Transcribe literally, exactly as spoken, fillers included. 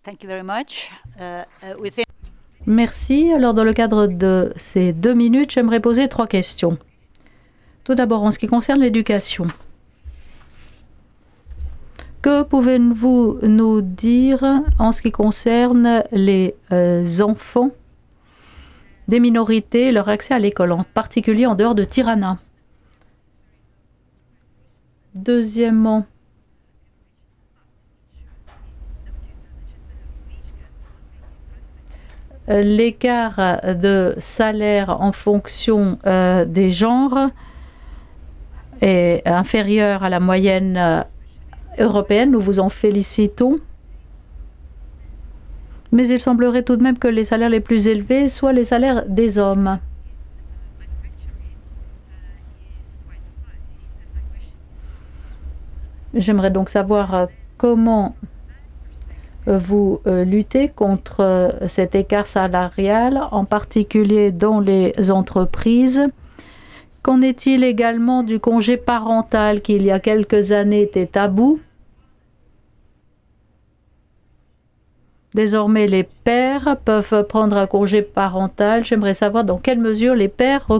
Thank you very much. Uh, uh, within... Merci. Alors, dans le cadre de ces deux minutes, j'aimerais poser trois questions. Tout d'abord, en ce qui concerne l'éducation. Que pouvez-vous nous dire en ce qui concerne les euh, enfants des minorités et leur accès à l'école, en particulier en dehors de Tirana? Deuxièmement, l'écart de salaire en fonction euh, des genres est inférieur à la moyenne euh, européenne. Nous vous en félicitons. Mais il semblerait tout de même que les salaires les plus élevés soient les salaires des hommes. J'aimerais donc savoir comment vous luttez contre cet écart salarial, en particulier dans les entreprises. Qu'en est-il également du congé parental qui, il y a quelques années, était tabou? Désormais, les pères peuvent prendre un congé parental. J'aimerais savoir dans quelle mesure les pères